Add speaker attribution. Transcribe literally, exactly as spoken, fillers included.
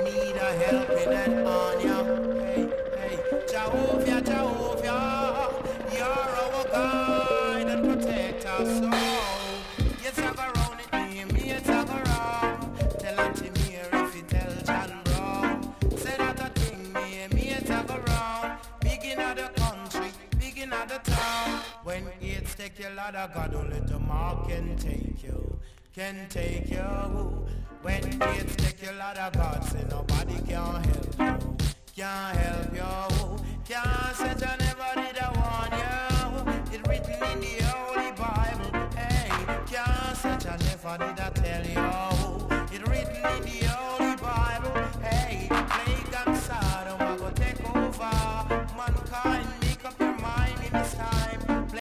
Speaker 1: need a helping hand on you. Hey, hey, Jehovah, Jehovah, you're our guide and protect our soul. You talk around it, me, me, you talk around. Tell Auntie Mary if you tell John Brown. Say that a thing, me, me, you talk around. Big in the country, big in the town. When it's take you, Lord of God, only the mark can take you, can take you. When it's take you, Lord of God, say nobody can help you, can't help you. Can't say I never did I warn you. It's written in the Holy Bible. Hey, can't say I never did I tell you.